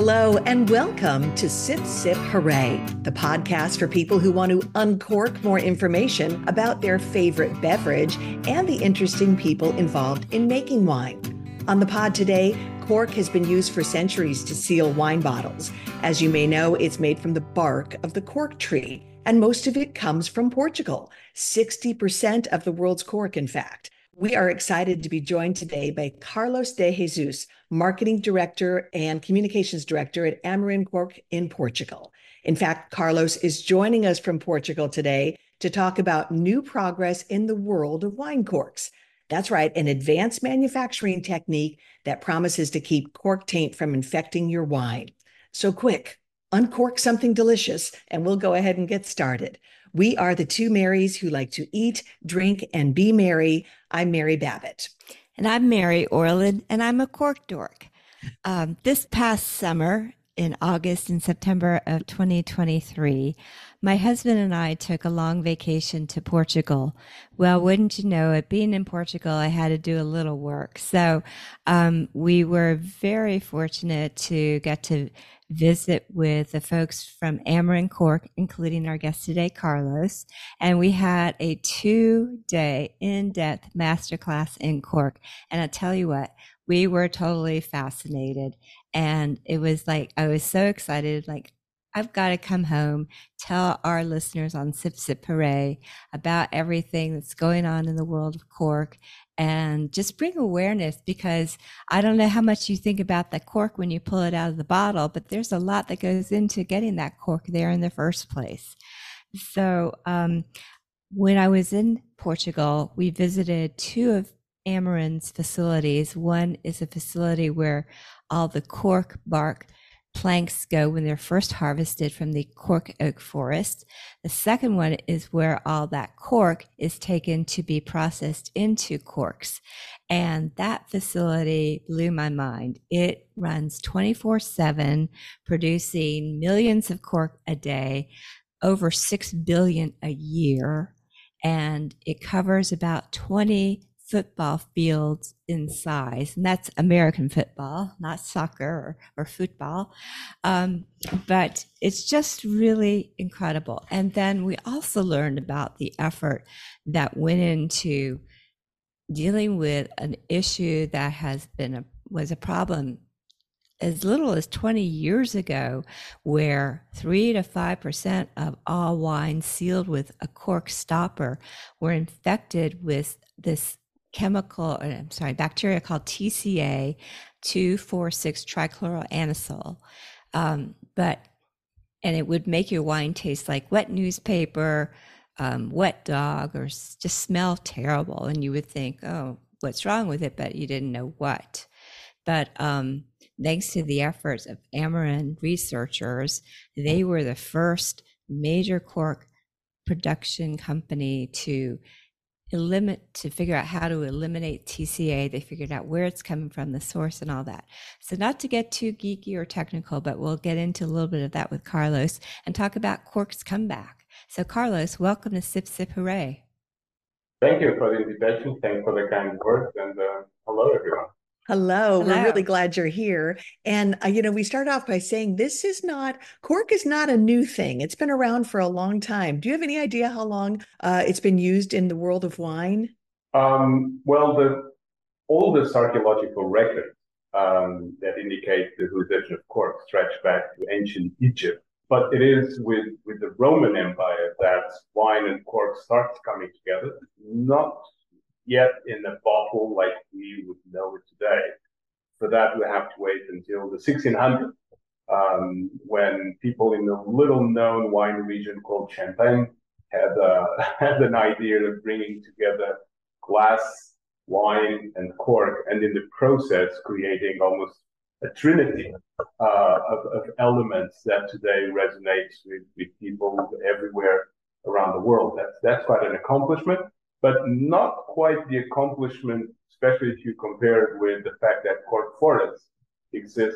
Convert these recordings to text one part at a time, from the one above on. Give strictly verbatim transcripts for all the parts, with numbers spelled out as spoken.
Hello and welcome to Sip Sip Hooray, the podcast for people who want to uncork more information about their favorite beverage and the interesting people involved in making wine. On the pod today, cork has been used for centuries to seal wine bottles. As you may know, it's made from the bark of the cork tree, and most of it comes from Portugal, sixty percent of the world's cork, in fact. We are excited to be joined today by Carlos de Jesus, Marketing Director and Communications Director at Amarin Cork in Portugal. In fact, Carlos is joining us from Portugal today to talk about new progress in the world of wine corks. That's right, an advanced manufacturing technique that promises to keep cork taint from infecting your wine. So quick, uncork something delicious, and we'll go ahead and get started. We are the two Marys who like to eat, drink, and be merry. I'm Mary Babbitt. And I'm Mary Orland, and I'm a cork dork. Um, this past summer, in August and September of twenty twenty-three, my husband and I took a long vacation to Portugal. Well, wouldn't you know it, being in Portugal, I had to do a little work. So um, we were very fortunate to get to visit with the folks from Amarin Cork, including our guest today, Carlos. And we had a two-day in-depth masterclass in cork. And I tell you what, we were totally fascinated. And it was like, I was so excited, like, I've got to come home, tell our listeners on Sip Sip Hooray about everything that's going on in the world of cork and just bring awareness, because I don't know how much you think about the cork when you pull it out of the bottle, but there's a lot that goes into getting that cork there in the first place. So um, when I was in Portugal, we visited two of Amarin's facilities. One is a facility where all the cork bark planks go when they're first harvested from the cork oak forest. The second one is where all that cork is taken to be processed into corks. And that facility blew my mind. It runs twenty-four seven, producing millions of cork a day, over six billion a year. And it covers about twenty football fields in size, and that's American football, not soccer or, or football. Um, but it's just really incredible. And then we also learned about the effort that went into dealing with an issue that has been a, was a problem as little as twenty years ago, where three to five percent of all wines sealed with a cork stopper were infected with this chemical, I'm sorry, bacteria called T C A two forty-six trichloroanisole. Um, but, and it would make your wine taste like wet newspaper, um, wet dog, or just smell terrible. And you would think, oh, what's wrong with it? But you didn't know what. But um, thanks to the efforts of Amarin researchers, they were the first major cork production company to eliminate, to figure out how to eliminate T C A. They figured out where it's coming from, the source and all that. So not to get too geeky or technical, but we'll get into a little bit of that with Carlos and talk about cork's comeback. So Carlos, welcome to Sip Sip Hooray. Thank you for the invitation. Thanks for the kind words, and uh, hello everyone. Hello. Hello. We're really glad you're here. And, uh, you know, we start off by saying this is not, cork is not a new thing. It's been around for a long time. Do you have any idea how long uh, it's been used in the world of wine? Um, well, the oldest archaeological records um, that indicate the utilization of cork stretch back to ancient Egypt. But it is with, with the Roman Empire that wine and cork starts coming together, not yet in a bottle like we would know it today. For that, we have to wait until the sixteen hundreds, um, when people in a little-known wine region called Champagne had, uh, had an idea of bringing together glass, wine, and cork, and in the process creating almost a trinity uh, of, of elements that today resonates with, with people everywhere around the world. That's, that's quite an accomplishment, but not quite the accomplishment, especially if you compare it with the fact that cork forests exist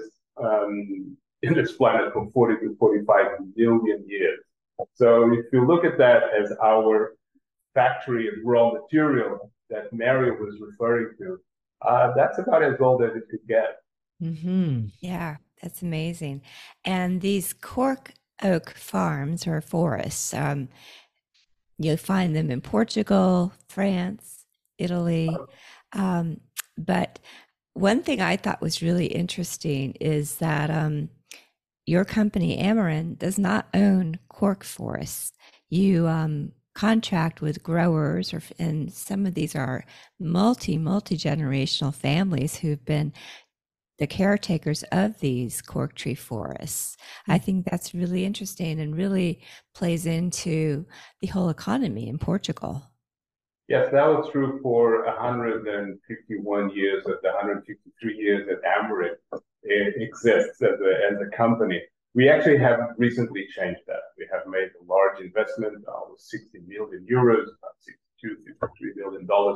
um, in this planet for forty to forty-five million years. So if you look at that as our factory of raw material that Mario was referring to, uh, that's about as old as it could get. Mm-hmm. Yeah, That's amazing. And these cork oak farms or forests, um, you'll find them in Portugal, France, Italy. Um, but one thing I thought was really interesting is that um, your company, Ameren, does not own cork forests. You um, contract with growers, or and some of these are multi, multi-generational families who've been the caretakers of these cork tree forests. I think that's really interesting and really plays into the whole economy in Portugal. Yes, that was true for one hundred fifty-one years of the one hundred fifty-three years that Ameren exists as a, as a company. We actually have recently changed that. We have made a large investment, uh, with sixty million euros, about sixty-two, sixty-three billion dollars,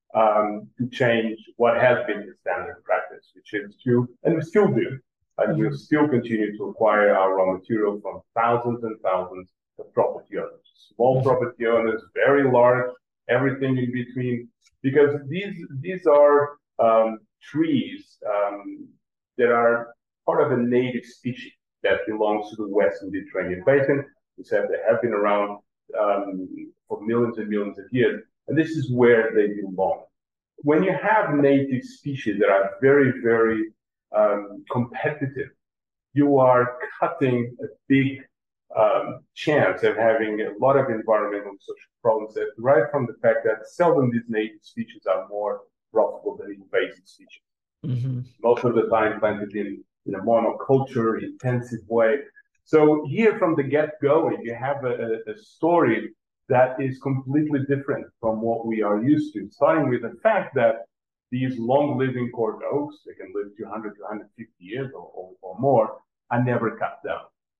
um, to change what has been the standard practice, which is to, and we still do, and we'll still continue to acquire our raw material from thousands and thousands of property owners, small property owners, very large, everything in between, because these these are um, trees um, that are part of a native species that belongs to the Western Mediterranean basin. We said they have been around um, for millions and millions of years, and this is where they belong. When you have native species that are very, very um, competitive, you are cutting a big um, chance of having a lot of environmental and social problems that derive from the fact that seldom these native species are more profitable than invasive species. Mm-hmm. Most of the time planted in, in a monoculture, intensive way. So here from the get-go, you have a, a story that is completely different from what we are used to, starting with the fact that these long-living cork oaks, they can live two hundred to one hundred fifty years or, or, or more, are never cut down.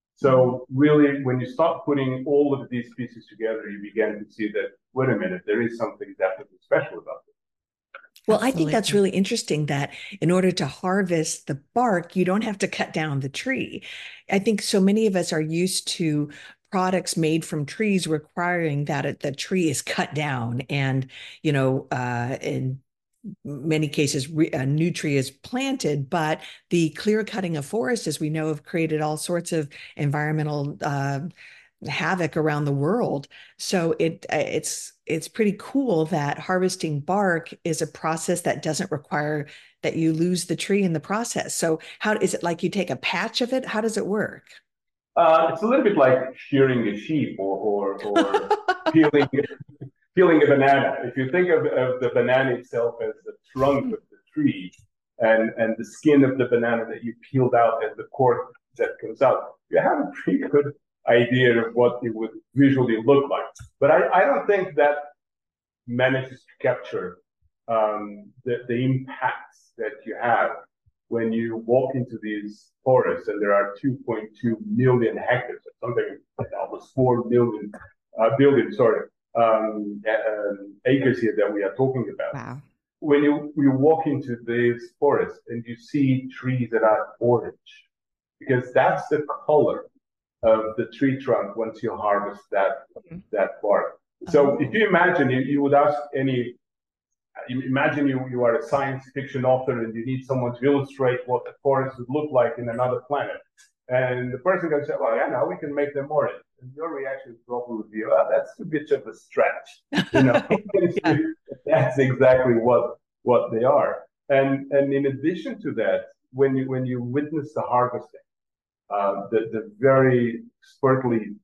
So really, when you start putting all of these pieces together, you begin to see that, wait a minute, there is something definitely special about this. Well, Absolutely. I think that's really interesting that in order to harvest the bark, you don't have to cut down the tree. I think so many of us are used to products made from trees requiring that it, the tree is cut down and, you know, uh, in many cases, a new tree is planted, but the clear cutting of forests, as we know, have created all sorts of environmental uh, havoc around the world. So it it's it's pretty cool that harvesting bark is a process that doesn't require that you lose the tree in the process. So how is it like you take a patch of it? How does it work? Uh, it's a little bit like shearing a sheep or or, or peeling peeling a banana. If you think of, of the banana itself as the trunk of the tree and, and the skin of the banana that you peeled out as the cork that comes out, you have a pretty good idea of what it would visually look like. But I, I don't think that manages to capture um, the, the impacts that you have when you walk into these forests, and there are two point two million hectares, something like almost four million, uh, billion, sorry, um, uh, acres here that we are talking about. Wow. When you, you walk into these forests and you see trees that are orange, because that's the color of the tree trunk once you harvest that, mm-hmm. that bark. So oh. if you imagine, you, you would ask any, imagine you, you are a science fiction author and you need someone to illustrate what the forest would look like in another planet. And the person can say, well, yeah, now we can make them orange. And your reaction probably would be, well, that's a bit of a stretch. You know, yeah. That's exactly what what they are. And and in addition to that, when you when you witness the harvesting, uh, the the very expertly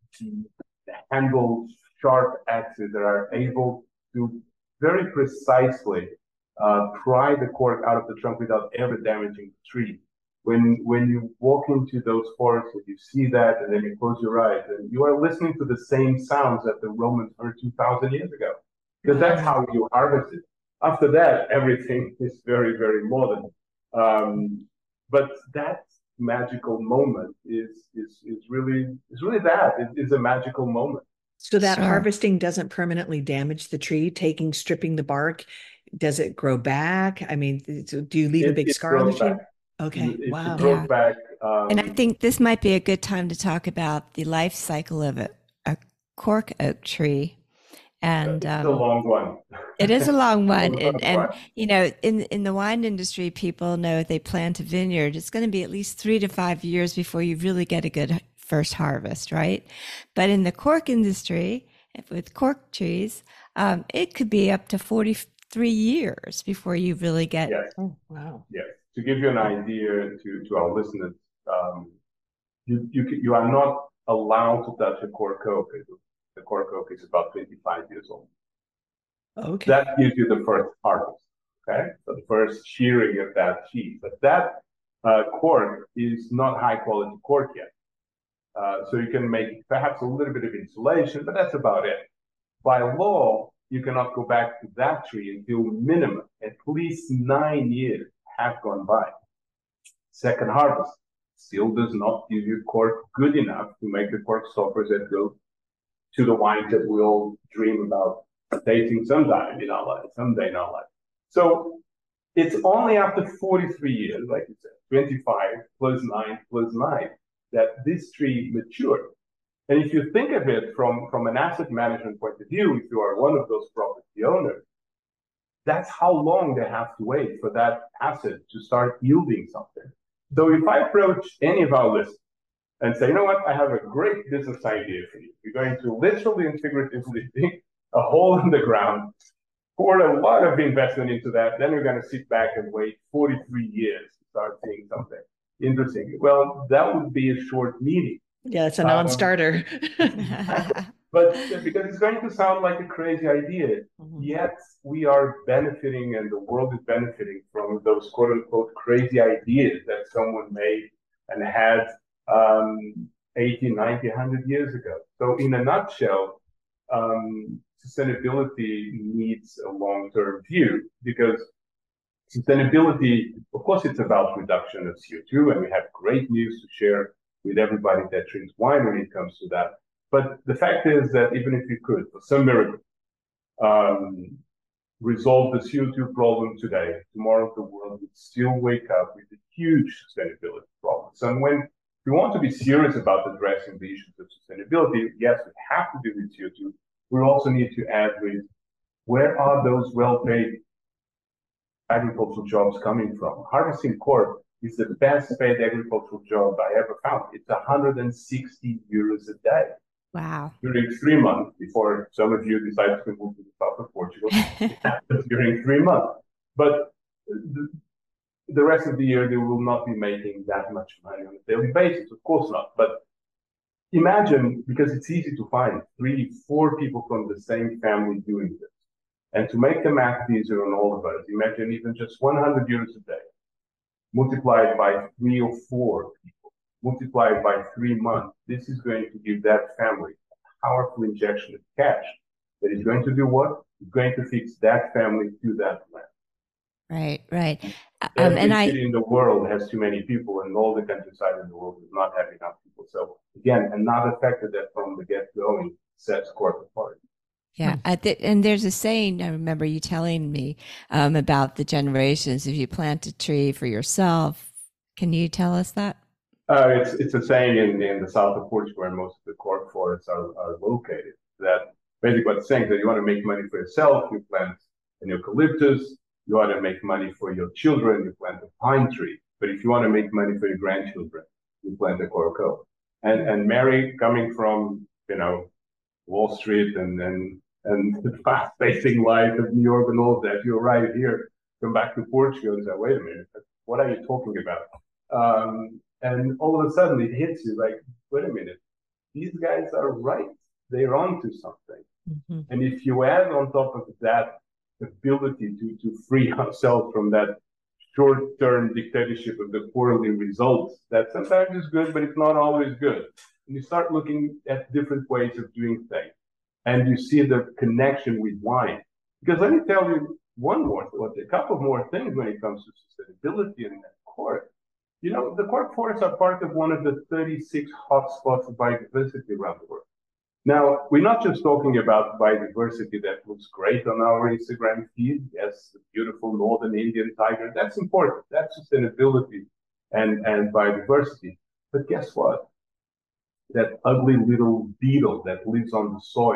handled sharp axes that are able to very precisely uh, pry the cork out of the trunk without ever damaging the tree. When when you walk into those forests and you see that, and then you close your eyes, and you are listening to the same sounds that the Romans heard two thousand years ago, because that's how you harvest it. After that, everything is very, very modern. Um, but that magical moment is is is really is really that. It is a magical moment. So that sure. harvesting doesn't permanently damage the tree. Taking stripping the bark, does it grow back? I mean, do you leave it, a big scar on the tree? Back. Okay. It, wow. It grows yeah. back. Um, and I think this might be a good time to talk about the life cycle of a, a cork oak tree. And It's a um, long one. it is a long one. Long And, and one. you know, in, in the wine industry, people know if they plant a vineyard, it's going to be at least three to five years before you really get a good first harvest, right? But in the cork industry, with cork trees, um, it could be up to forty-three years before you really get. Yes. Oh, wow. Yes. To give you an idea to, to our listeners, um, you, you you are not allowed to touch a cork oak. The cork oak is about twenty-five years old. Okay. That gives you the first harvest. Okay, so the first shearing of that sheet. But that uh, cork is not high quality cork yet. Uh, so you can make perhaps a little bit of insulation, but that's about it. By law, you cannot go back to that tree until minimum at least nine years have gone by. Second harvest still does not give you cork good enough to make the cork stoppers that go to the wines that we all dream about tasting sometime in our life, someday in our life. So it's only after forty-three years, like you said, twenty-five plus nine plus nine, that this tree matured. And if you think of it from, from an asset management point of view, if you are one of those property owners, that's how long they have to wait for that asset to start yielding something. So if I approach any of our listeners and say, you know what, I have a great business idea for you. You're going to literally and figuratively dig a hole in the ground, pour a lot of investment into that, then you're going to sit back and wait forty-three years to start seeing something interesting. Well, that would be a short meeting. Yeah, it's a non-starter. Um, but because it's going to sound like a crazy idea, mm-hmm. yet we are benefiting and the world is benefiting from those quote unquote crazy ideas that someone made and had um, eighty, ninety, one hundred years ago. So in a nutshell, um, sustainability needs a long-term view because sustainability, of course, it's about reduction of C O two, and we have great news to share with everybody that drinks wine when it comes to that. But the fact is that even if you could, for some miracle, um, resolve the C O two problem today, tomorrow the world would still wake up with a huge sustainability problem. So when we want to be serious about addressing the issues of sustainability, yes, we have to deal with C O two. We also need to add with where are those well-paid agricultural jobs coming from? Harvesting cork is the best paid agricultural job I ever found. It's one hundred sixty euros a day. Wow. During three months, before some of you decide to move to the south of Portugal, it happens during three months. But the, the rest of the year, they will not be making that much money on a daily basis. Of course not. But imagine, because it's easy to find three, four people from the same family doing this. And to make the math easier on all of us, imagine even just one hundred euros a day, multiplied by three or four people, multiplied by three months. This is going to give that family a powerful injection of cash that is going to do what? It's going to fix that family to that land. Right, right. Um, Every and I city in the world has too many people, and all the countryside in the world does not have enough people. So again, another factor that from the get-going sets cork apart. Yeah, at the, and there's a saying, I remember you telling me um, about the generations. If you plant a tree for yourself, can you tell us that? Uh, it's it's a saying in, in the south of Portugal where most of the cork forests are, are located. That basically what it's saying is that you want to make money for yourself, you plant an eucalyptus. You want to make money for your children, you plant a pine tree. But if you want to make money for your grandchildren, you plant a cork oak. And and Mary, coming from, you know, Wall Street and and and the fast-pacing life of New York and all of that, you're right here, come back to Portugal and say, wait a minute, what are you talking about? Um, and all of a sudden it hits you like, wait a minute, these guys are right. They're onto something. Mm-hmm. And if you add on top of that ability to, to free ourselves from that short-term dictatorship of the quarterly results, that sometimes is good, but it's not always good. And you start looking at different ways of doing things. And you see the connection with wine. Because let me tell you one more, a couple more things when it comes to sustainability and cork. You know, the cork forests are part of one of the thirty-six hotspots of biodiversity around the world. Now, we're not just talking about biodiversity that looks great on our Instagram feed. Yes, the beautiful northern Indian tiger, that's important. That's sustainability and, and biodiversity. But guess what? That ugly little beetle that lives on the soil,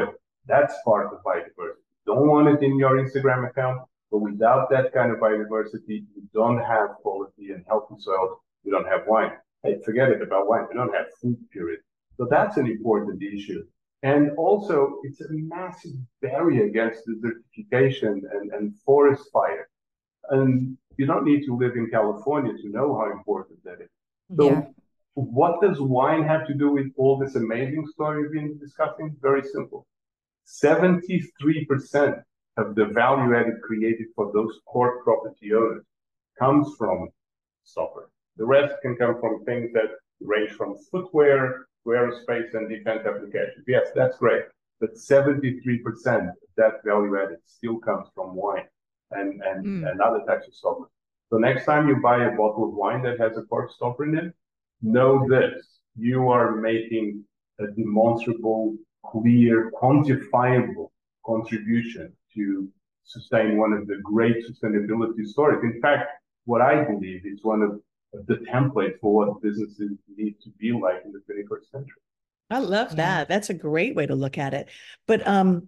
That's part of biodiversity. Don't want it in your Instagram account, but without that kind of biodiversity, you don't have quality and healthy soils. You don't have wine. Hey, forget it about wine. You don't have food, period. So that's an important issue. And also, it's a massive barrier against desertification and, and forest fire. And you don't need to live in California to know how important that is. So Yeah. what does wine have to do with all this amazing story we've been discussing? Very simple. seventy-three percent of the value added created for those core property owners comes from stopper. The rest can come from things that range from footwear, aerospace, and defense applications. Yes, that's great. But seventy-three percent of that value added still comes from wine and, and, mm. and other types of stoppers. So next time you buy a bottle of wine that has a cork stopper in it, know this, you are making a demonstrable, clear, quantifiable contribution to sustain one of the great sustainability stories. In fact, what I believe is one of the templates for what businesses need to be like in the twenty-first century. I love that. That's a great way to look at it. But um,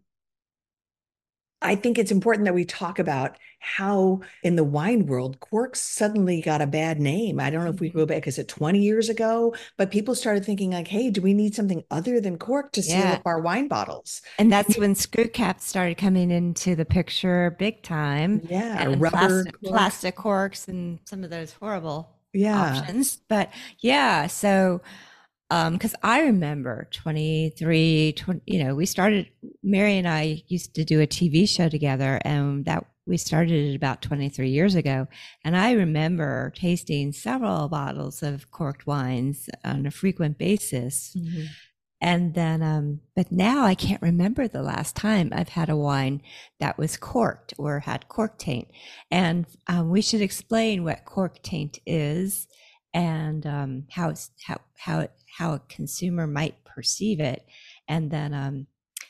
I think it's important that we talk about how in the wine world, corks suddenly got a bad name. I don't know if we go back, is it twenty years ago? But people started thinking like, hey, do we need something other than cork to seal yeah. up our wine bottles? And that's when screw caps started coming into the picture big time. Yeah, and rubber plastic corks. plastic corks and some of those horrible yeah. options. But yeah, so um because I remember twenty-three, twenty, you know, we started, Mary and I used to do a T V show together, and that we started it about twenty-three years ago. And I remember tasting several bottles of corked wines on a frequent basis. Mm-hmm. And then, um, but now I can't remember the last time I've had a wine that was corked or had cork taint. And um, we should explain what cork taint is and um, how it's, how how it, how a consumer might perceive it, and then um,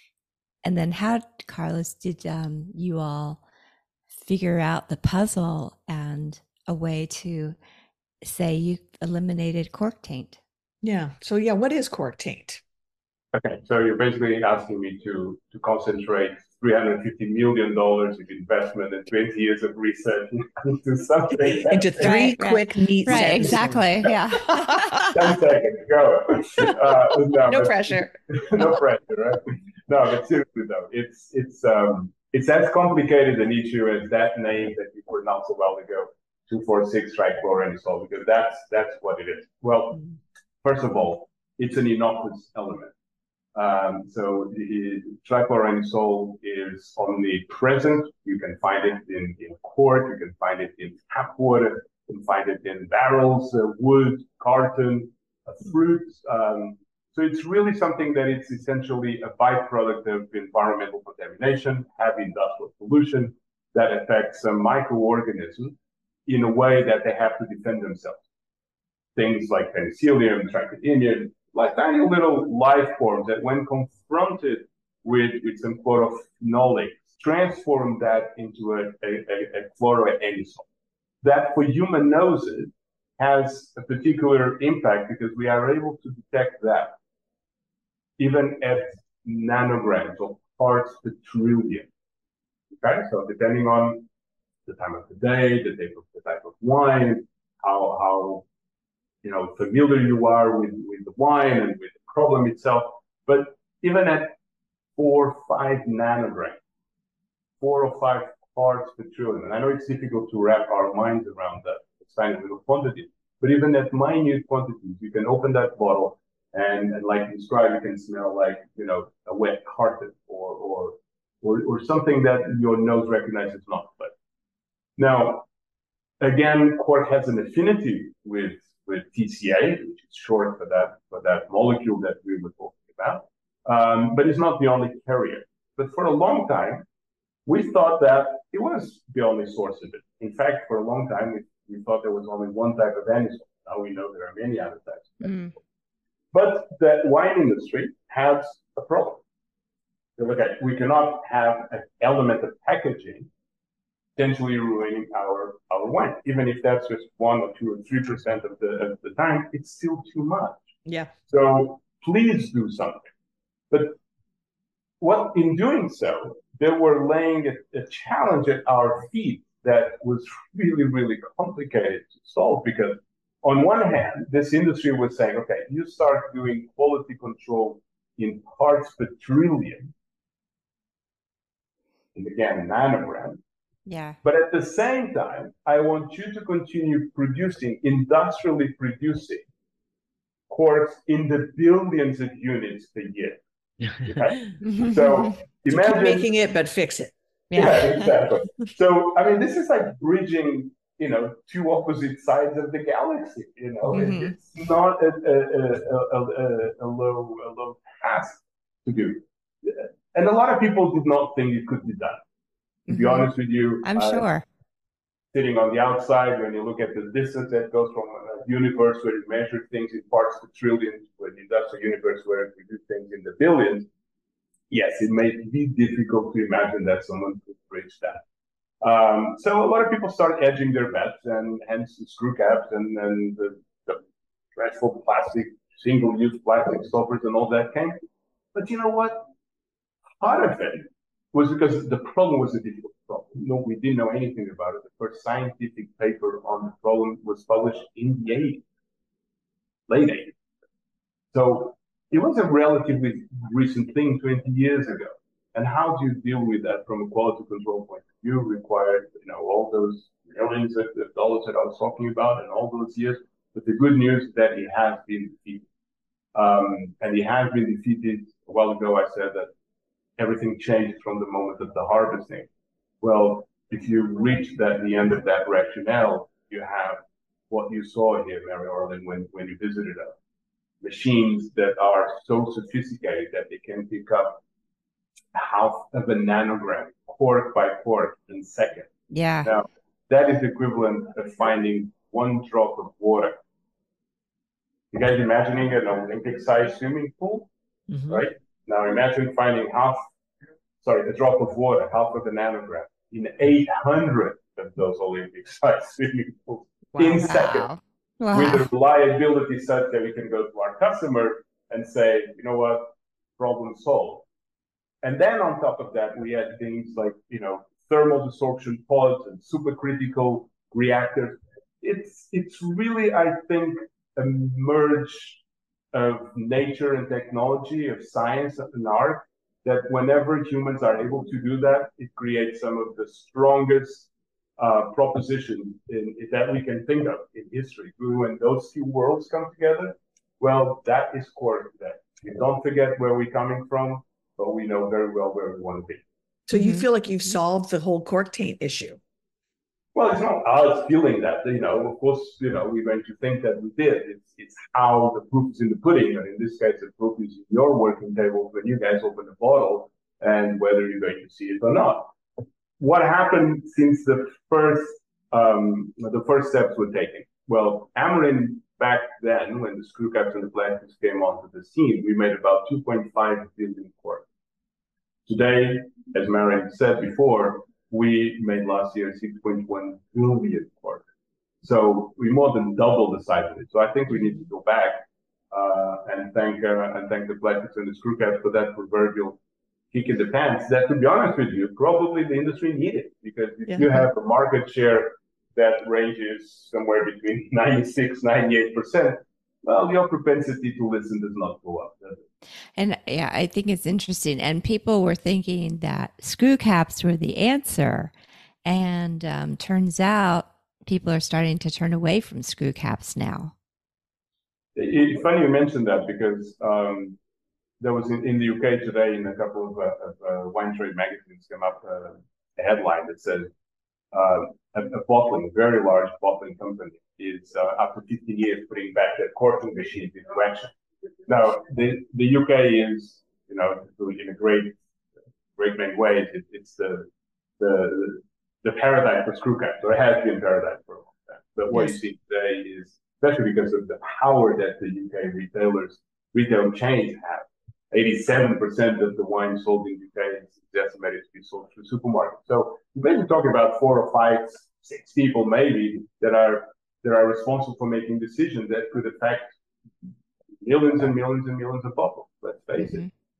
and then how, Carlos, did um, you all figure out the puzzle and a way to say you eliminated cork taint? Yeah. So yeah, what is cork taint? Okay, so you're basically asking me to to concentrate three hundred fifty million dollars of investment and twenty years of research into something. Into three right, quick, right. neat Right, sentences. exactly, yeah. ten seconds, go. Uh, no, no but, pressure. no pressure, right? No, but seriously though, it's it's um it's as complicated an issue as that name that you pronounced a while ago, two four six trichloroanisole, because that's that's what it is. Well, first of all, it's an innocuous element. Um, so trichloroanisole is omnipresent. You can find it in, in cork, you can find it in tap water, you can find it in barrels, uh, wood, carton, uh, fruits. Um, so it's really something that it's essentially a byproduct of environmental contamination, heavy industrial pollution that affects some microorganisms in a way that they have to defend themselves. Things like penicillium, trichoderma, like tiny little life forms that when confronted with, with some chlorophenolics, transform that into a, a, a, a chloroanisole. That for human noses has a particular impact because we are able to detect that even at nanograms or parts per trillion. Okay, so depending on the time of the day, the type of, the type of wine, how, how you know, familiar you are with, with the wine and with the problem itself. But even at four, five nanograms, four or five parts per trillion, and I know it's difficult to wrap our minds around that tiny little quantity, but even at minute quantities, you can open that bottle and, and like you described, you can smell like, you know, a wet carpet or, or, or, or something that your nose recognizes not. But now, again, cork has an affinity with with T C A, which is short for that for that molecule that we were talking about, um, but it's not the only carrier. But for a long time, we thought that it was the only source of it. In fact, for a long time, we, we thought there was only one type of anisole. Now we know there are many other types of anisole. Mm. But the wine industry has a problem. So look at, we cannot have an element of packaging potentially ruining our, our wine. Even if that's just one or two or three percent of the of the time, it's still too much. Yeah. So please do something. But what in doing so, they were laying a, a challenge at our feet that was really, really complicated to solve because on one hand, this industry was saying, okay, you start doing quality control in parts per trillion, and again, nanogram. Yeah. But at the same time, I want you to continue producing, industrially producing quarks in the billions of units per year. Okay? So So imagine keep making it, but fix it. Yeah, exactly. So, I mean, this is like bridging, you know, two opposite sides of the galaxy. You know, Mhm. it's not a, a, a, a, a low a low task to do, and a lot of people did not think it could be done. To be Mhm. honest with you, I'm uh, sure. sitting on the outside, when you look at the distance that goes from a universe where you measure things in parts per trillion to an industrial universe where we do things in the billions. Yes, it may be difficult to imagine that someone could bridge that. Um, so a lot of people start hedging their bets, and hence the screw caps and, and the, the dreadful plastic, single-use plastic stoppers and all that came. But you know what? Part of it was because the problem was a difficult problem. No, we didn't know anything about it. The first scientific paper on the problem was published in the eighties, late eighties. So it was a relatively recent thing twenty years ago. And how do you deal with that from a quality control point of view? Required, you know, all those millions of dollars that I was talking about and all those years. But the good news is that it has been defeated. Um, and it has been defeated. A while ago, I said that everything changed from the moment of the harvesting. Well, if you reach that the end of that rationale, you have what you saw here, Mary Orlin, when, when you visited us. Machines that are so sophisticated that they can pick up half of a nanogram, quark by quark in seconds. Yeah. Now, that is equivalent of finding one drop of water. You guys imagining an Olympic-sized swimming pool, Mhm. right? Now imagine finding half, sorry, a drop of water, half of a nanogram, in eight hundred of those Olympic-sized swimming pools in seconds. Wow. With Wow. a reliability such that we can go to our customer and say, you know what, problem solved. And then on top of that, we had things like, you know, thermal desorption pods and supercritical reactors. It's it's really, I think, a merge of nature and technology, of science and art, that whenever humans are able to do that, it creates some of the strongest uh, proposition in, that we can think of in history. When those two worlds come together, well, that is core to that. We don't forget where we're coming from, but we know very well where we want to be. So you Mhm. feel like you've solved the whole cork taint issue? Well, it's not us feeling that, you know, of course, you know, we're going to think that we did. It's it's how the proof is in the pudding. And in this case, the proof is in your working table when you guys open the bottle and whether you're going to see it or not. What happened since the first um, the first steps were taken? Well, Ameren back then, when the screw caps and the plastics came onto the scene, we made about two point five billion quarks. Today, as Maren said before, we made last year six point one billion quarks. So we more than doubled the size of it. So I think we need to go back uh, and thank uh, and thank the plastics and the screw caps for that proverbial kick in the pants. That, to be honest with you, probably the industry needed, because if Yeah. you have a market share that ranges somewhere between ninety-six, ninety-eight percent, well, your propensity to listen does not go up, does it? And yeah, I think it's interesting. And people were thinking that screw caps were the answer. And um, turns out people are starting to turn away from screw caps now. It's funny you mentioned that, because um, there was in, in the U K today, in a couple of, uh, of uh, wine trade magazines, came up uh, a headline that said uh, a, a bottling, very large bottling company is uh, after fifteen years putting back their corking machines into action. Now, the, the U K is, you know, in a great, great many ways, it, it's the, the the paradigm for screw caps, or it has been paradigm for a long time. But what Yes. you see today is, especially because of the power that the U K retailers, retail chains have, eighty-seven percent of the wine sold in the U K is estimated to be sold through supermarkets. So you're basically talking about four or five, six people maybe that are that are responsible for making decisions that could affect millions and millions and millions of bottles. Let's face Mhm. it.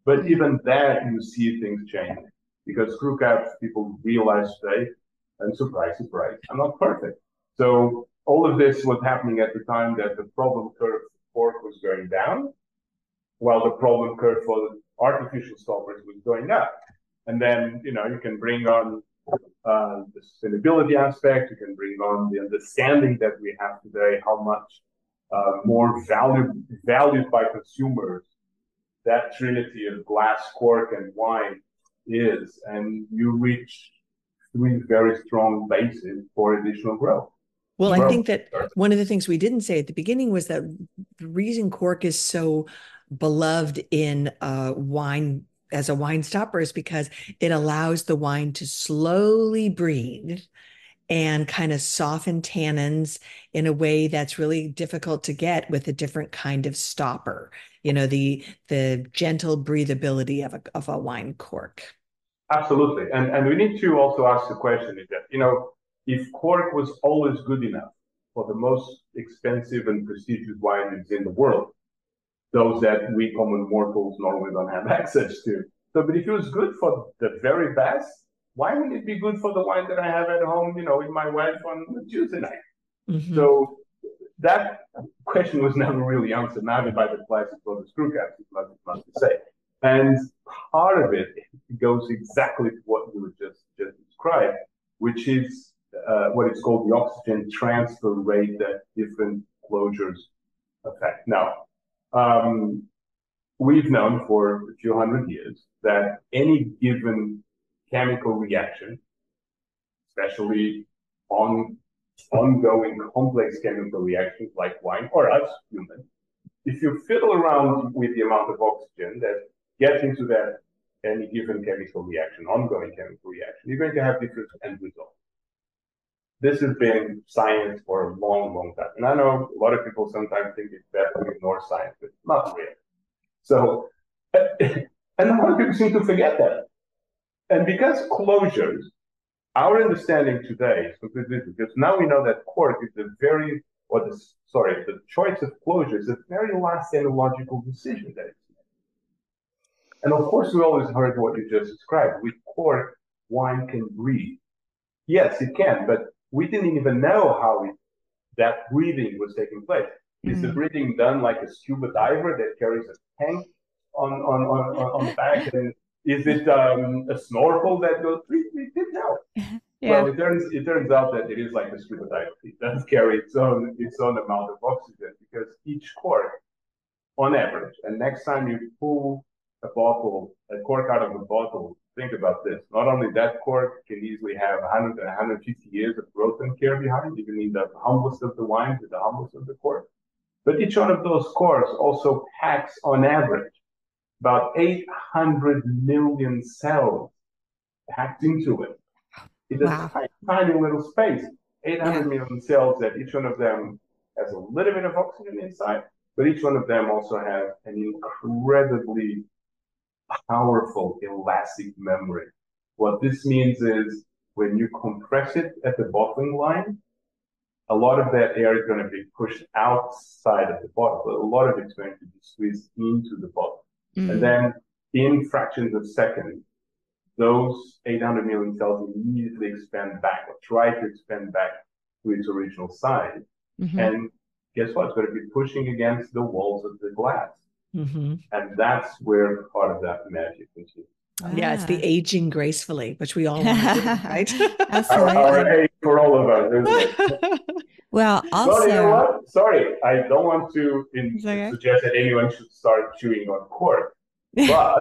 But even that, you see things change because screw caps, people realize today, and surprise, surprise, are not perfect. So all of this was happening at the time that the problem curve for cork was going down, while the problem curve for the artificial stoppers was going up. And then, you know, you can bring on uh, the sustainability aspect, you can bring on the understanding that we have today, how much uh, more valued, valued by consumers that trinity of glass, cork, and wine is. And you reach three very strong bases for additional growth. Well, I think that one of the things we didn't say at the beginning was that the reason cork is so beloved in uh, wine as a wine stopper is because it allows the wine to slowly breathe and kind of soften tannins in a way that's really difficult to get with a different kind of stopper. You know, the the gentle breathability of a of a wine cork. Absolutely, and and we need to also ask the question: is that, you know, if cork was always good enough for the most expensive and prestigious wines in the world, those that we common mortals normally don't have access to. So, but if it was good for the very best, why wouldn't it be good for the wine that I have at home, you know, with my wife on Tuesday night? Mm-hmm. So that question was never really answered, neither by the classics or the screw caps, it's not, it's not to say. And part of it goes exactly to what you just, just described, which is uh, what is called the oxygen transfer rate that different closures affect. Now, um, we've known for a few hundred years that any given chemical reaction, especially on ongoing complex chemical reactions like wine or us, human, if you fiddle around with the amount of oxygen that gets into that any given chemical reaction, ongoing chemical reaction, you're going to have different end results. This has been science for a long, long time. And I know a lot of people sometimes think it's better to ignore science, but not really. So, and a lot of people seem to forget that. And because closures, our understanding today is completely different, because now we know that cork is the very, or the, sorry, the choice of closure is the very last analogical decision that it's made. And of course, we always heard what you just described. With cork, wine can breathe. Yes, it can, but we didn't even know how it, that breathing was taking place. Mm-hmm. Is the breathing done like a scuba diver that carries a tank on on on on the back? And is it um, a snorkel that goes? We, we didn't know. Yeah. Well, it turns it turns out that it is like a scuba diver. It does carry its own its own amount of oxygen because each cork, on average, and next time you pull a bottle, a cork out of a bottle, think about this. Not only that cork can easily have one hundred, one hundred fifty years of growth and care behind, even in the humblest of the wines with the humblest of the cork. But each one of those corks also packs, on average, about eight hundred million cells packed into it. It's wow. a tiny, tiny little space. eight hundred yeah. million cells that each one of them has a little bit of oxygen inside, but each one of them also has an incredibly powerful elastic membrane. What this means is when you compress it at the bottling line, a lot of that air is going to be pushed outside of the bottle, but a lot of it's going to be squeezed into the bottle. Mm-hmm. And then in fractions of seconds, those eight hundred million cells immediately expand back or try to expand back to its original size. Mm-hmm. And guess what? It's going to be pushing against the walls of the glass. Mm-hmm. And that's where part of that magic is. Ah. Yeah, it's the aging gracefully, which we all want to do, right? Absolutely. Our, our age for all of us, isn't it? Well, also... Well, you know what? Sorry, I don't want to in, okay. suggest that anyone should start chewing on cork, but...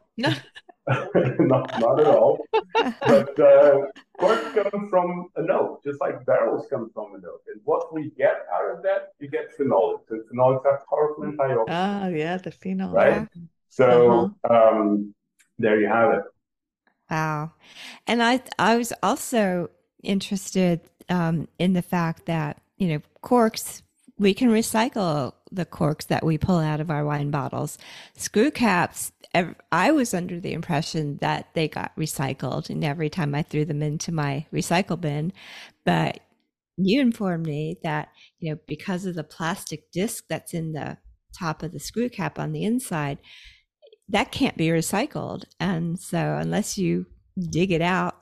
not, not at all. But uh, cork comes from a note, just like barrels come from a note. And what we get out of that, you get phenolics. And phenolics are powerful antioxidants. Ah, yeah, the phenol. Right? Yeah. So uh-huh. um, there you have it. Wow. And I, I was also interested um, in the fact that, you know, corks, we can recycle the corks that we pull out of our wine bottles. Screw caps, I was under the impression that they got recycled, and every time I threw them into my recycle bin. But you informed me that, you know, because of the plastic disc that's in the top of the screw cap on the inside, that can't be recycled. And so unless you dig it out,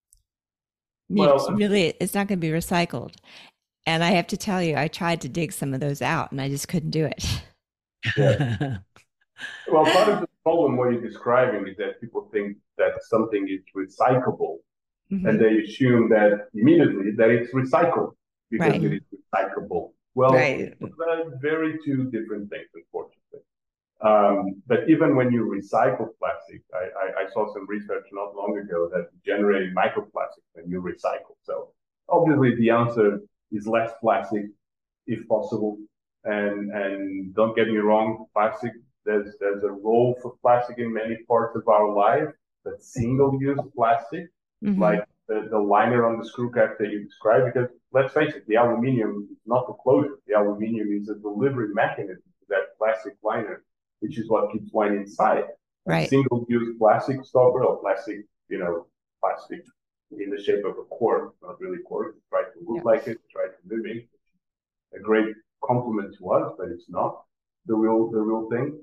it's Well, really, it's not going to be recycled. And I have to tell you, I tried to dig some of those out and I just couldn't do it. yeah. Well, part of the problem what you're describing is that people think that something is recyclable, and Mm-hmm. they assume that immediately that it's recycled because it Right. is recyclable. Well, Right. they're very two different things, unfortunately. Um, but even when you recycle plastic, I, I, I saw some research not long ago that generated microplastics when you recycle. So obviously the answer is less plastic if possible. And and don't get me wrong, plastic, there's there's a role for plastic in many parts of our life, but single-use plastic, Mm-hmm. like the, the liner on the screw cap that you described, because let's face it, the aluminium is not the closure. The aluminium is a delivery mechanism to that plastic liner, which is what keeps wine inside. And Right. single-use plastic stopper or plastic, you know, plastic in the shape of a cork, not really cork, try to look Yeah. like it, try to mimic, a great compliment to us, but it's not the real the real thing.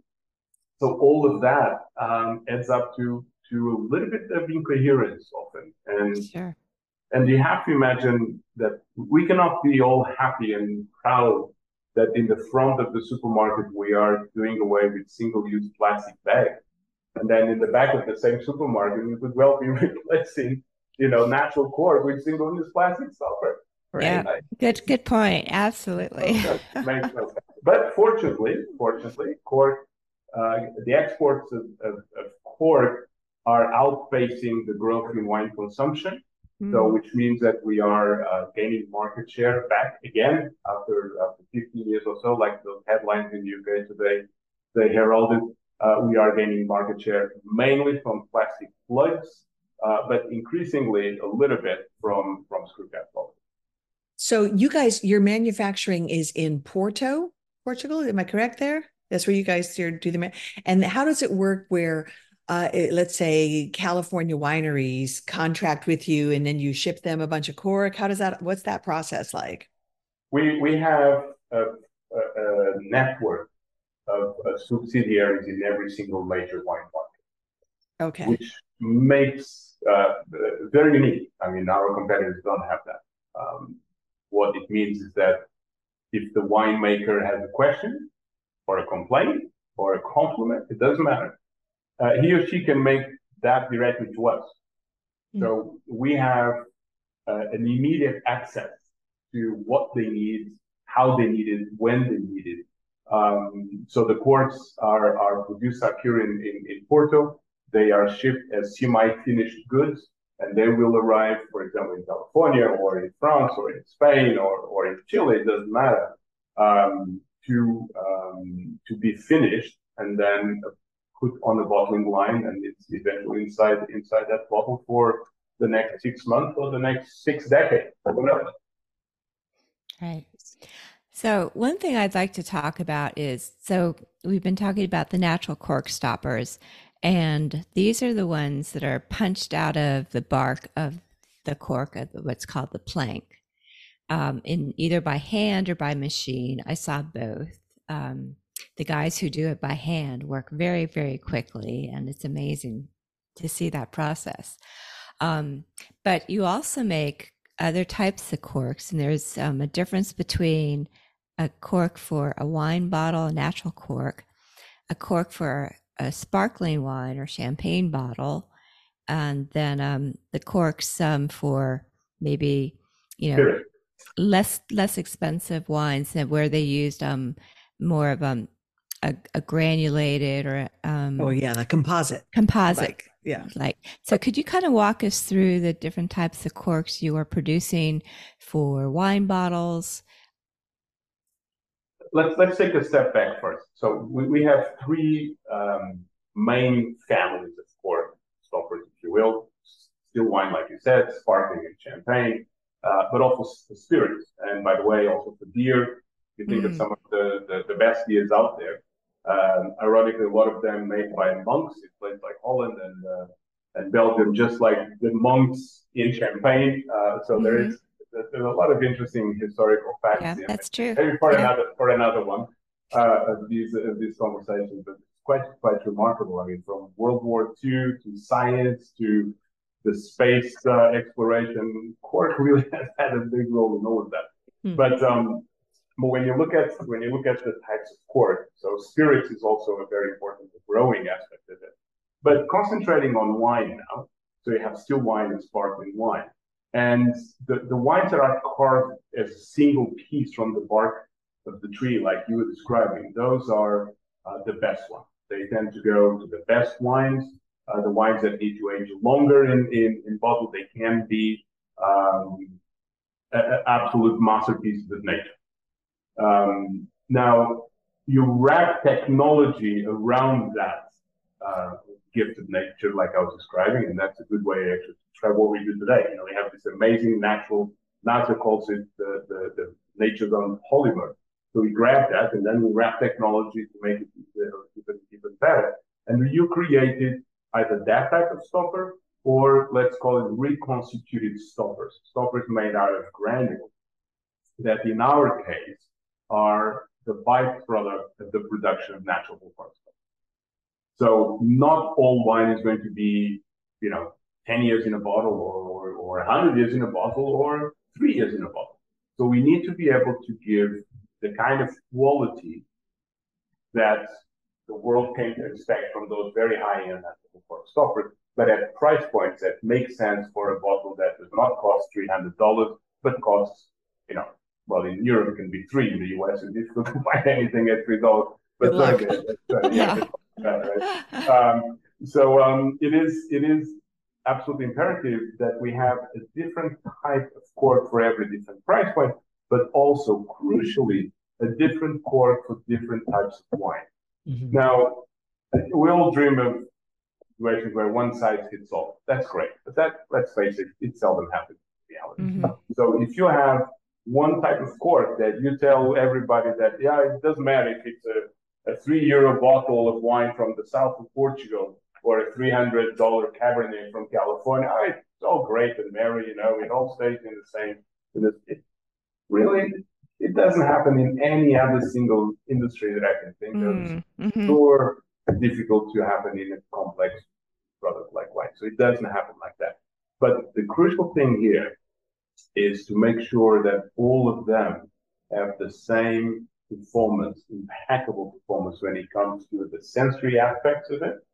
So all of that um, adds up to to a little bit of incoherence often, and Sure. and you have to imagine that we cannot be all happy and proud that in the front of the supermarket we are doing away with single-use plastic bags, and then in the back of the same supermarket we could well be replacing, you know, natural cork with single-use plastic stopper. Yeah. Right. Right? Good, good point. No Absolutely. sense. It makes no sense. But fortunately, fortunately, cork, uh, the exports of, of, of cork are outpacing the growth in wine consumption. So, Mm. which means that we are uh, gaining market share back again after after fifteen years or so, like those headlines in the U K today, they heralded. Uh, we are gaining market share mainly from plastic plugs, uh, but increasingly a little bit from from screw cap bottles. So you guys, your manufacturing is in Porto, Portugal. Am I correct there? That's where you guys do the man. And how does it work where, uh, it- let's say California wineries contract with you and then you ship them a bunch of cork? How does that, what's that process like? We we have a, a, a network of, of subsidiaries in every single major wine market, Okay. which makes uh, very unique. I mean, our competitors don't have that. Um, what it means is that if the winemaker has a question or a complaint or a compliment, it doesn't matter. Uh, he or she can make that directly to us. Mm. So we have uh, an immediate access to what they need, how they need it, when they need it. Um, so the corks are, are produced up here in, in, in Porto. They are shipped as semi-finished goods, and they will arrive, for example, in California or in France or in Spain or, or in Chile, it doesn't matter, um, to um, to be finished and then put on the bottling line, and it's eventually inside inside that bottle for the next six months or the next six decades. Right. So one thing I'd like to talk about is, so we've been talking about the natural cork stoppers, and these are the ones that are punched out of the bark of the cork, of what's called the plank, um, in either by hand or by machine. I saw both. Um, the guys who do it by hand work very, very quickly, and it's amazing to see that process. Um, but you also make other types of corks, and there's um, a difference between a cork for a wine bottle, a natural cork, a cork for a sparkling wine or champagne bottle, and then um, the corks um, for maybe, you know, Spirit. less less expensive wines that where they used um, more of um, a, a granulated or um, Oh yeah, the composite. composite. Like, yeah. Like, so could you kind of walk us through the different types of corks you are producing for wine bottles? Let's let's take a step back first. So we, we have three um, main families of cork stoppers, if you will. Still wine, like you said, sparkling and champagne, uh, but also spirits. And by the way, also for beer, you think of Mm. some of the, the, the best beers out there. Um, ironically, a lot of them made by monks in places like Holland and uh, and Belgium, just like the monks in Champagne. Uh, so there Hmm. is there's a lot of interesting historical facts Yeah, here. that's true. Maybe for Yeah. another for another one uh, of these of these conversations. But quite quite remarkable. I mean, from World War Two to science to the space uh, exploration, cork really has had a big role in all of that. Mm. But um, but when you look at when you look at the types of cork, so spirits is also a very important growing aspect of it. But concentrating on wine now, so you have still wine and sparkling wine, and the, the wines that are carved as a single piece from the bark of the tree, like you were describing, those are uh, the best ones. They tend to go to the best wines. Uh, the wines that need to age longer in, in, in bottle, they can be um, a, a absolute masterpieces of nature. Um, now, you wrap technology around that uh, gift of nature, like I was describing, and that's a good way actually to describe what we do today. You know, we have this amazing natural, NASA calls it the, the, the nature's own polymer. So we grab that and then we wrap technology to make it even, even better. And you created either that type of stopper, or let's call it reconstituted stoppers, stoppers made out of granules that in our case are the byproduct of the production of natural cork. So not all wine is going to be, you know, ten years in a bottle or, or, or one hundred years in a bottle or three years in a bottle. So we need to be able to give the kind of quality that the world came to expect from those very high-end natural cork stoppers, but at price points that make sense for a bottle that does not cost three hundred dollars, but costs, you know, well, in Europe it can be three. In the U S it's difficult to find anything at three dollars. But uh, uh, yeah, that, right? um, so um, it is it is absolutely imperative that we have a different type of cork for every different price point, but also crucially a different cork for different types of wine. Mm-hmm. Now, we all dream of situations where one size fits all. That's great, but that, let's face it, it seldom happens in reality. Mm-hmm. So if you have one type of cork that you tell everybody that, yeah, it doesn't matter if it's a, a three euro bottle of wine from the south of Portugal or a three hundred dollar Cabernet from California, oh, it's all great and merry, you know, it all stays in the same. It, really, it doesn't happen in any other single industry that I can think mm-hmm. of. It's sure difficult to happen in a complex product like wine. So it doesn't happen like that. But the crucial thing here is to make sure that all of them have the same performance, impeccable performance when it comes to the sensory aspects of it,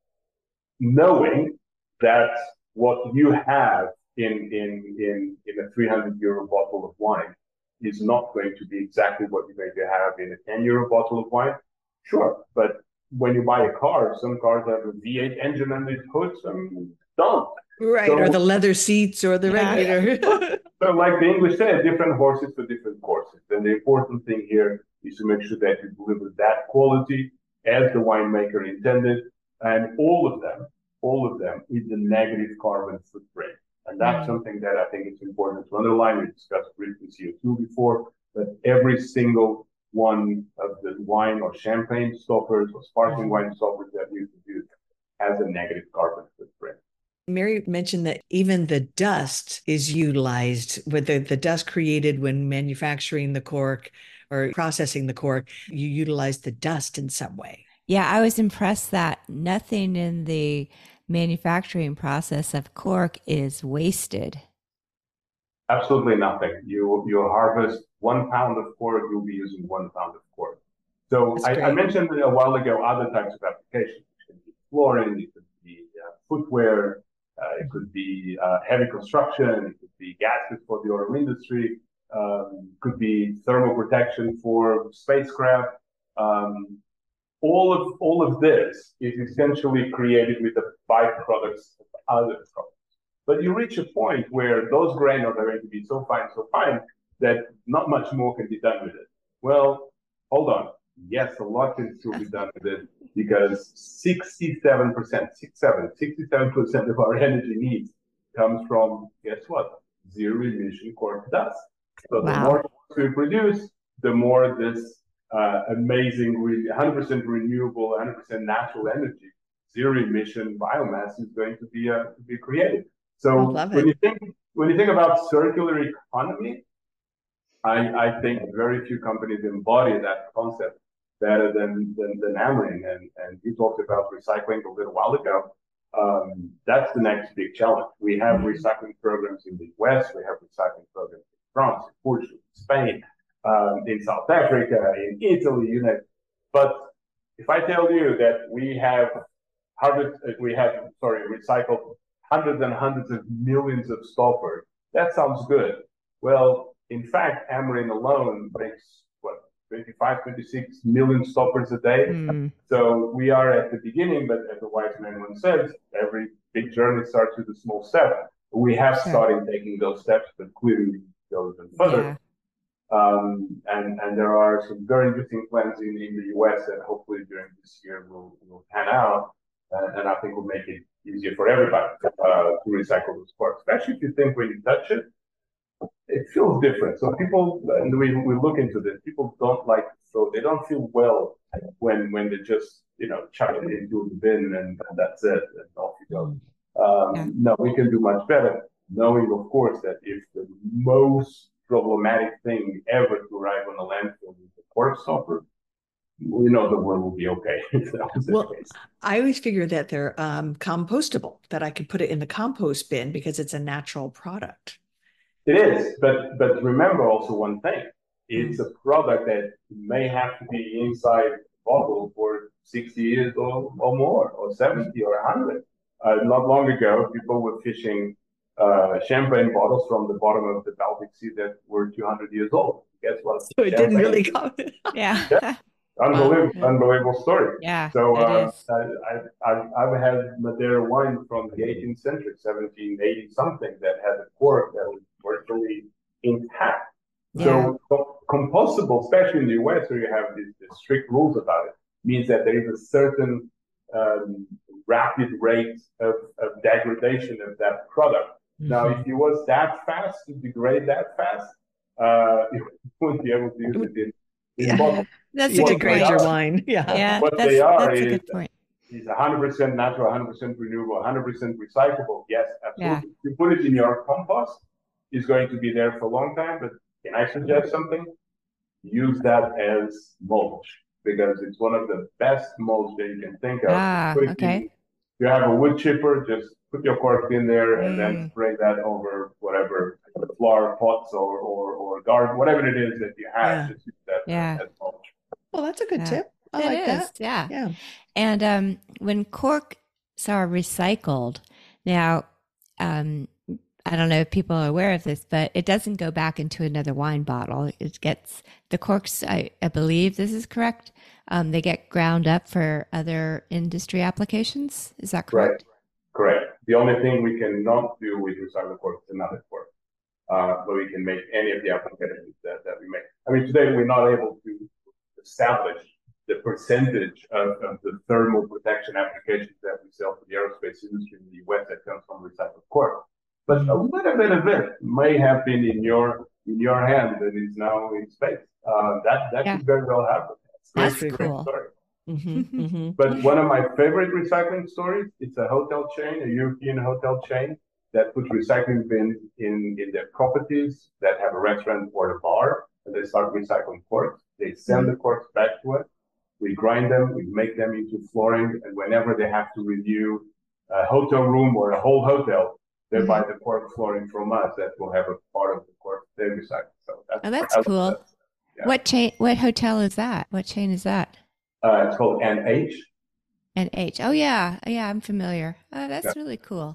knowing that what you have in, in, in, in a three hundred euro bottle of wine is not going to be exactly what you're going to have in a ten euro bottle of wine. Sure, but when you buy a car, some cars have a V eight engine under its hood, some don't. Right, so, or the leather seats or the yeah. regular. So like the English say, different horses for different courses. And the important thing here is to make sure that you deliver that quality as the winemaker intended, and all of them, all of them with the negative carbon footprint. And that's mm. something that I think it's important to underline. We discussed briefly C O two before, but every single one of the wine or champagne stoppers or sparkling mm. wine stoppers that we produce has a negative carbon footprint. Mary mentioned that even the dust is utilized, with the, the dust created when manufacturing the cork or processing the cork, you utilize the dust in some way. Yeah, I was impressed that nothing in the manufacturing process of cork is wasted. Absolutely nothing. You you harvest one pound of cork, you'll be using one pound of cork. So I, I mentioned a while ago other types of applications. It could be flooring, it could be uh, footwear, uh, it could be uh, heavy construction, it could be gaskets for the oil industry, um, could be thermal protection for spacecraft. Um, all of all of this is essentially created with the byproducts of other products. But you reach a point where those granules are going to be so fine, so fine, that not much more can be done with it. Well, hold on. Yes, a lot can still be done with it, because sixty-seven percent, sixty-seven, sixty-seven percent of our energy needs comes from, guess what? Zero emission cork dust. So wow. the more we produce, the more this uh, amazing, one hundred percent renewable, one hundred percent natural energy, zero emission biomass is going to be uh, to be created. So when you think when you think about circular economy, I, I think very few companies embody that concept. better than than, than Ameren. And and you talked about recycling a little while ago. Um, that's the next big challenge. We have Mhm. recycling programs in the U S. We have recycling programs in France, in Portugal, in Spain, um, in South Africa, in Italy, you know. But if I tell you that we have hundreds, uh, we have sorry, recycled hundreds and hundreds of millions of stoppers, that sounds good. Well, in fact, Ameren alone makes what twenty-five, twenty-six million stoppers a day. Mm. So we are at the beginning, but as the wise man once says, every big journey starts with a small step. We have Sure. started taking those steps, but clearly go even further. Yeah. Um, and, and there are some very interesting plans in, in the U S that hopefully during this year will, will pan out. Uh, and I think will make it easier for everybody uh, to recycle the sport, especially if you think when you touch it, it feels different. So people, and we, we look into this, people don't like, so they don't feel well when when they just, you know, chuck it into the bin and, and that's it, and off you go. Um, Yeah. No, we can do much better, knowing, of course, that if the most problematic thing ever to arrive on the landfill is the cork stopper, we know the world will be okay. If that was the Well, case. I always figure that they're um, compostable, that I could put it in the compost bin because it's a natural product. It is, but but remember also one thing. It's a product that may have to be inside the bottle for sixty years or, or more, or seventy or one hundred. Uh, not long ago, people were fishing uh, champagne bottles from the bottom of the Baltic Sea that were two hundred years old. Guess what? So it didn't Champagne. really come. Yeah. Yeah. Unbelievable, Wow. unbelievable story. Yeah, So it uh, is. I, I, I've had Madeira wine from the eighteenth century, seventeen eighty something, that had a cork that was virtually intact. Yeah. So co- compostable, especially in the U S, where you have these, these strict rules about it, means that there is a certain um, rapid rate of, of degradation of that product. Now, if it was that fast to degrade that fast, uh, you wouldn't be able to use it in, in Yeah. bottles. That's You a good degrade point. your wine. Yeah. Yeah, What that's they are that's a is, good point. is one hundred percent natural, one hundred percent renewable, one hundred percent recyclable. Yes, Yeah. absolutely. You put it in your compost, it's going to be there for a long time. But can I suggest something? Use that as mulch, because it's one of the best mulch that you can think of. Ah, Put it okay. in- you have a wood chipper, just put your cork in there and then Mm. spray that over whatever flower pots or, or, or garden, whatever it is that you have. Yeah. Just use that Yeah. as mulch. Well, that's a good Yeah. tip. I It like is, that. yeah. Yeah. And um, when corks are recycled, now, um, I don't know if people are aware of this, but it doesn't go back into another wine bottle. It gets the corks, I, I believe this is correct. Um, they get ground up for other industry applications. Is that correct? Correct. The only thing we cannot do with recycled cork is another cork. Uh, but we can make any of the applications that, that we make. I mean, today we're not able to establish the percentage of, of the thermal protection applications that we sell to the aerospace industry in the U S that comes from recycled cork. But a little bit of it may have been in your in your hand and is now in space. Uh, that that Yeah. could very well happen. It's a That's great, great cool. story. Mm-hmm, mm-hmm. But one of my favorite recycling stories, it's a hotel chain, a European hotel chain that puts recycling bins in, in their properties that have a restaurant or a bar, and they start recycling corks. They send the corks back to us. We grind them, we make them into flooring, and whenever they have to renew a hotel room or a whole hotel, they buy the cork flooring from us that will have a part of the cork they recycle. So that's, Oh, that's I love cool. that. Yeah. What chain? What hotel is that? What chain is that? Uh, it's called N H. N H. Oh yeah, yeah, I'm familiar. Oh, that's Yeah. really cool.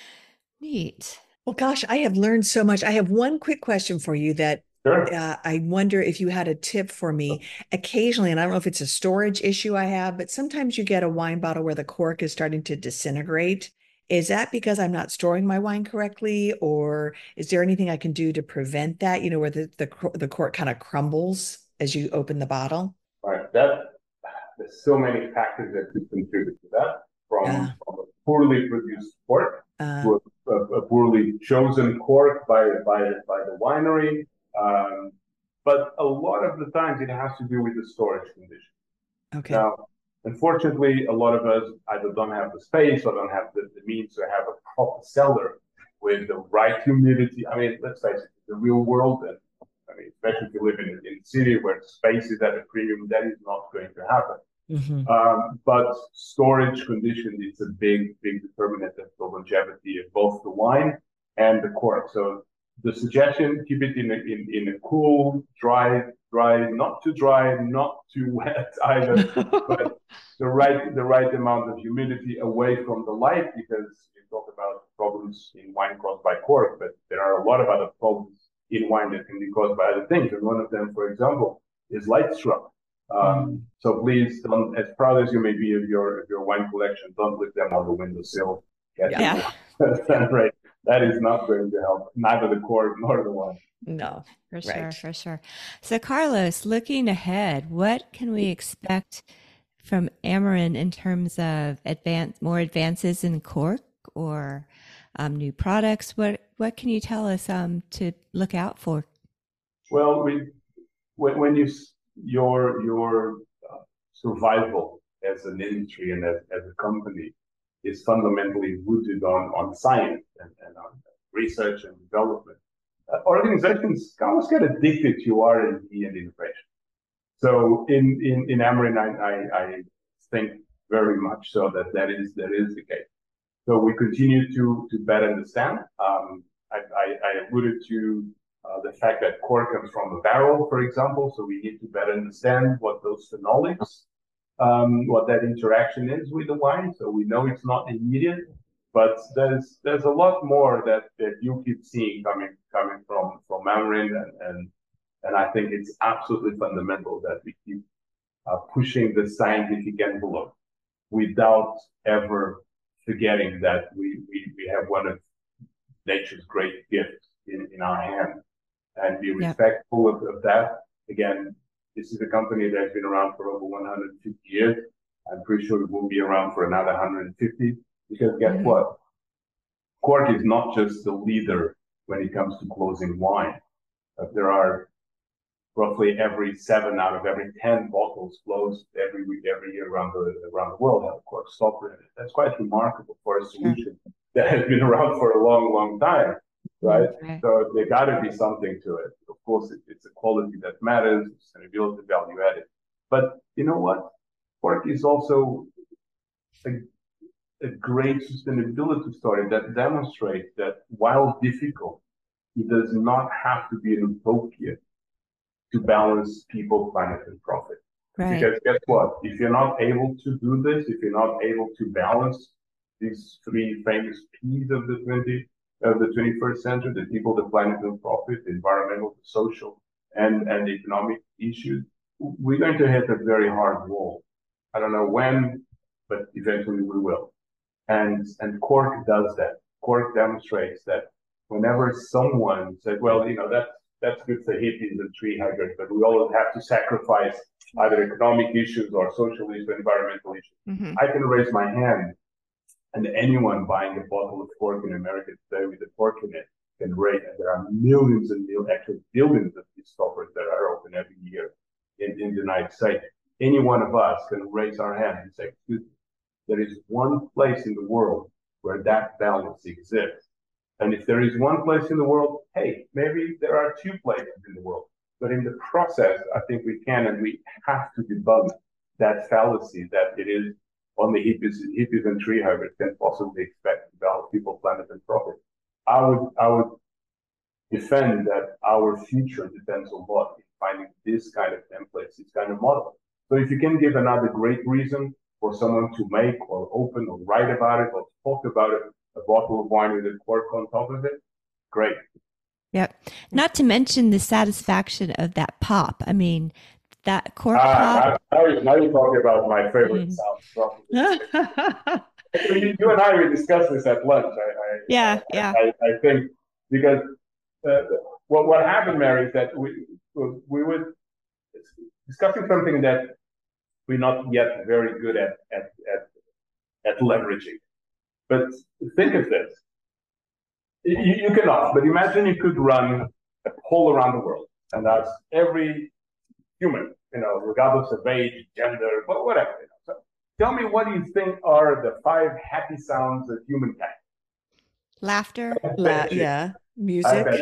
Neat. Well, gosh, I have learned so much. I have one quick question for you that Sure. uh, I wonder if you had a tip for me. Occasionally, and I don't know if it's a storage issue I have, but sometimes you get a wine bottle where the cork is starting to disintegrate. Is that because I'm not storing my wine correctly, or is there anything I can do to prevent that? You know, where the the, the cork kind of crumbles as you open the bottle? Right. That there's so many factors that could contribute to that, from, Yeah. from a poorly produced cork Uh, to a, a, a poorly chosen cork by by by the winery. Um, but a lot of the times it has to do with the storage condition. okay. Now, unfortunately, a lot of us either don't have the space or don't have the, the means to have a proper cellar with the right humidity. I mean, let's face it, the real world, and I mean, especially if you live in a, in a city where space is at a premium, that is not going to happen. Mm-hmm. Um, but storage condition is a big, big determinant of the longevity of both the wine and the cork. So the suggestion, keep it in a, in, in a cool, dry, dry, not too dry, not too wet either, but the right, the right amount of humidity away from the light, because you talk about problems in wine caused by cork, but there are a lot of other problems in wine that can be caused by other things. And one of them, for example, is light struck. Um, mm. So please, don't, as proud as you may be of your of your wine collection, don't leave them on the windowsill. Yeah. Right. That is not going to help, neither the cork nor the wine. No, for right. sure, for sure. So, Carlos, looking ahead, what can we expect from Amarin in terms of advance, more advances in cork or um, new products? What what can you tell us um, to look out for? Well, we when, when you your your uh, survival as an industry and as, as a company is fundamentally rooted on on science and, and on research and development. Uh, organizations almost get addicted to R and D and innovation. So in in in Amarin, I, I I think very much so that that is that is the case. So we continue to to better understand. Um, I, I, I alluded to uh, the fact that cork comes from a barrel, for example. So we need to better understand what those phenolics, um, what that interaction is with the wine. So we know it's not immediate, but there's there's a lot more that, that you keep seeing coming coming from from Amarin, and and and I think it's absolutely fundamental that we keep uh, pushing the scientific envelope without ever forgetting that we, we, we have one of nature's great gifts in, in our hand, and be respectful yep. of, of that. Again, this is a company that's been around for over one hundred fifty years. I'm pretty sure it will be around for another one hundred fifty, because guess mm-hmm. what? Cork is not just the leader when it comes to closing wine. Uh, there are roughly every seven out of every ten bottles closed every week, every year around the around the world have a cork stopper in it. That's quite remarkable for a solution mm-hmm. that has been around for a long, long time, right? Okay. So there got to be something to it. Of course, it, it's a quality that matters, sustainability, value added. But you know what? Cork is also a, a great sustainability story that demonstrates that while difficult, it does not have to be an utopia to balance people, planet, and profit. Right. Because guess what? If you're not able to do this, if you're not able to balance these three famous P's of the twenty of the twenty-first century, the people, the planet, and profit, the environmental, the social, and, and the economic issues, we're going to hit a very hard wall. I don't know when, but eventually we will. And and cork does that. Cork demonstrates that whenever someone said, well, you know, that's That's good for hippies and tree huggers, but we always have to sacrifice either economic issues or social issues or environmental issues. Mm-hmm. I can raise my hand, and anyone buying a bottle of cork in America today with the cork in it can rate, and there are millions and millions, actually billions of these stoppers that are open every year in, in the United States. Any one of us can raise our hand and say, excuse me, there is one place in the world where that balance exists. And if there is one place in the world, hey, maybe there are two places in the world. But in the process, I think we can and we have to debunk that fallacy that it is only hippies, hippies and tree huggers can possibly expect to balance people, planet, and profit. I would, I would defend that our future depends a lot in finding this kind of templates, this kind of model. So if you can give another great reason for someone to make or open or write about it or talk about it, a bottle of wine with a cork on top of it, great. Yep. Not to mention the satisfaction of that pop. I mean, that cork ah, pop. Now, now you're talking about my favorite mm. sound. you, you and I, we discussed this at lunch. I, I, yeah, I, yeah. I, I think because uh, what, what happened, Mary, is that we, we were discussing something that we're not yet very good at, at, at, at leveraging. But think of this. You, you cannot, but imagine you could run a poll around the world and ask every human, you know, regardless of age, gender, but whatever. You know. So tell me, what do you think are the five happy sounds of humankind? Laughter. La- yeah. Music.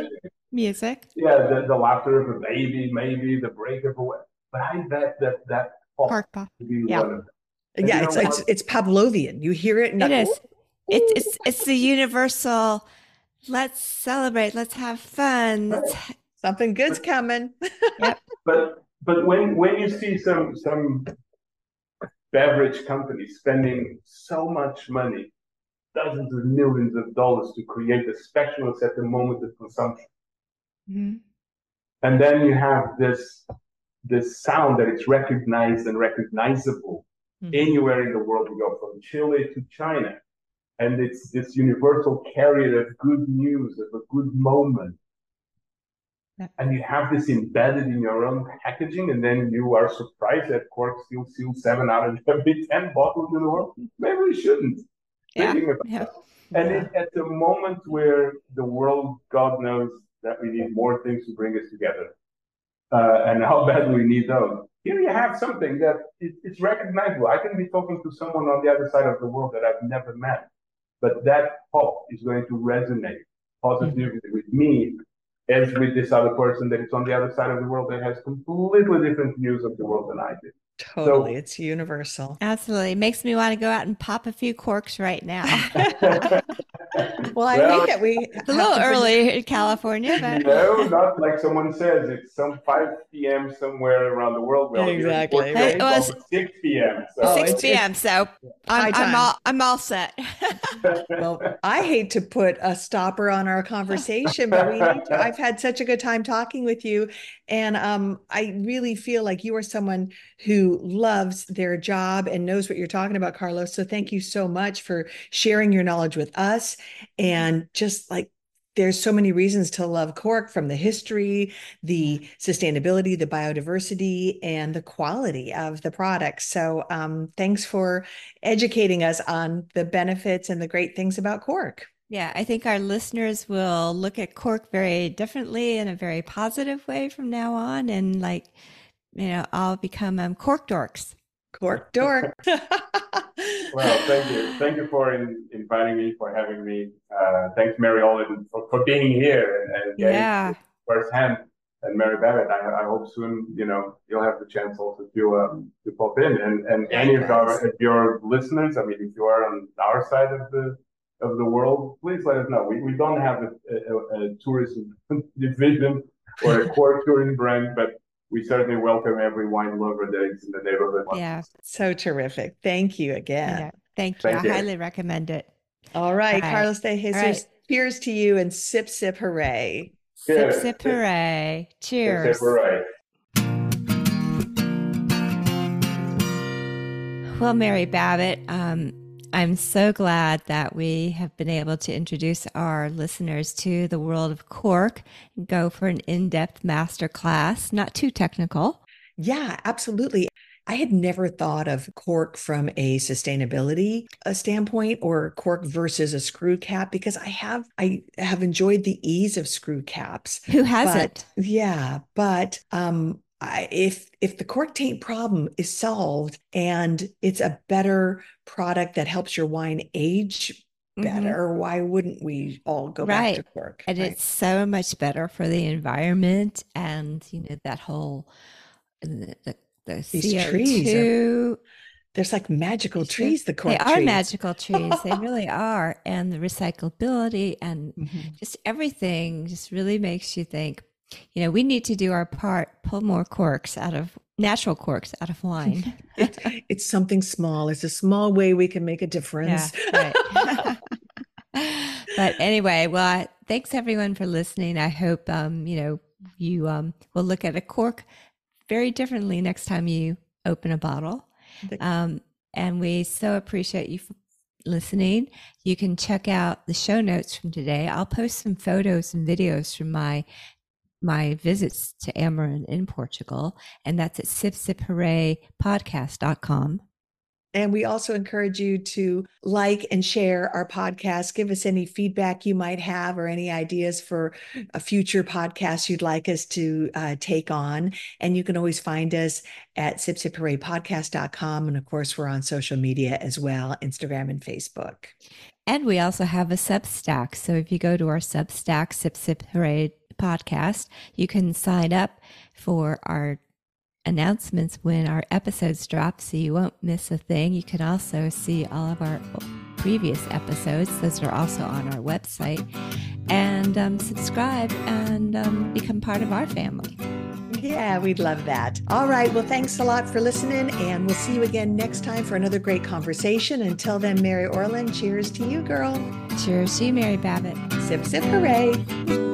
Music. Yeah, the, the laughter of a baby, maybe the break of a wave. But I bet that that pop Cork pop. would be Yeah, one of them. And Yeah, you know it's it's what? it's Pavlovian. You hear it and it like, ooh, is. It's it's it's the universal. Let's celebrate. Let's have fun. Let's. Ha- something good's But coming. yep. but but when when you see some some beverage companies spending so much money, dozens of millions of dollars to create a specialist at the moment of consumption, Mhm. and then you have this this sound that is recognized and recognizable Mhm. anywhere in the world you go, from Chile to China. And it's this universal carrier of good news, of a good moment. Yep. And you have this embedded in your own packaging, and then you are surprised that Cork still seals seven out of every ten bottles in the world. Maybe we shouldn't. Yeah. Thinking about Yeah. that. And Yeah. it, at the moment where the world, God knows that we need more things to bring us together, uh, and how bad we need those. Here you have something that it, it's recognizable. I can be talking to someone on the other side of the world that I've never met, but that pop is going to resonate Mhm. positively with me as with this other person that is on the other side of the world that has completely different views of the world than I do. Totally. So, It's universal. Absolutely. Makes me want to go out and pop a few corks right now. Well, I well, hate that we It's a have little to bring early in California, but no, not like someone says. It's some five p m somewhere around the world. Well, here in exactly, Portugal, it it's right? was almost six p m. Oh, So, six it's p.m. it's So I'm high I'm time. all I'm all set. Well, I hate to put a stopper on our conversation, but we need to. I've had such a good time talking with you. And um, I really feel like you are someone who loves their job and knows what you're talking about, Carlos. So thank you so much for sharing your knowledge with us. And just like there's so many reasons to love Cork, from the history, Yeah. the sustainability, the biodiversity, and the quality of the products. So um, thanks for educating us on the benefits and the great things about Cork. Yeah, I think our listeners will look at cork very differently in a very positive way from now on, and like, you know, I'll become um, cork dorks. Cork dork. well, thank you. Thank you for in, inviting me, for having me. Uh, thanks, Mary Olin, for, for being here and, and getting Yeah, firsthand. And Mary Babbitt, I, I hope soon, you know, you'll have the chance also to um, to pop in. And and any of our Likewise. of your listeners, I mean, if you are on our side of the of the world, please let us know. We we don't have a, a, a tourism division or a core tourism brand, but we certainly welcome every wine lover that is in the neighborhood. yeah, So terrific. Thank you I again. know. Thank you. I Thank you. highly recommend it. All All right, right. Carlos de All right. Jesus, cheers to you and sip, sip, hooray. Sip, Good. sip, hooray. Except Cheers. for right. Well, Mary Babbitt, um, I'm so glad that we have been able to introduce our listeners to the world of cork and go for an in-depth master class, not too technical. Yeah, absolutely. I had never thought of cork from a sustainability uh, standpoint, or cork versus a screw cap, because I have I have enjoyed the ease of screw caps. Who But hasn't? yeah, but um I, if if the cork taint problem is solved and it's a better product that helps your wine age Mm-hmm. better, why wouldn't we all go back to Right. cork? And Right. it's so much better for the environment and, you know, that whole the, the, the These trees are C O two there's like magical issue. trees, the They cork are trees. magical trees. They really are. And the recyclability and Mhm. just everything just really makes you think, you know, we need to do our part, pull more corks out of natural corks out of wine. It's it's something small. It's a small way we can make a Yeah, difference. right. But anyway, well, I, thanks everyone for listening. I hope, um, you know, you um, will look at a cork very differently next time you open a bottle. Um, and we so appreciate you for listening. You can check out the show notes from today. I'll post some photos and videos from my my visits to Amarin in Portugal, and that's at sip sip hooray podcast dot com. And we also encourage you to like and share our podcast. Give us any feedback you might have or any ideas for a future podcast you'd like us to uh, take on. And you can always find us at sip sip hooray podcast dot com. And of course, we're on social media as well, Instagram and Facebook. And we also have a Substack. So if you go to our Substack, sip sip hooray podcast. You can sign up for our announcements when our episodes drop so you won't miss a thing. You can also see all of our previous episodes. Those are also on our website. And um, subscribe and um, become part of our family. Yeah, we'd love that. All right. Well, thanks a lot for listening, and we'll see you again next time for another great conversation. Until then, Mary Orland, cheers to you, girl. Cheers to you, Mary Babbitt. Sip, sip, hooray.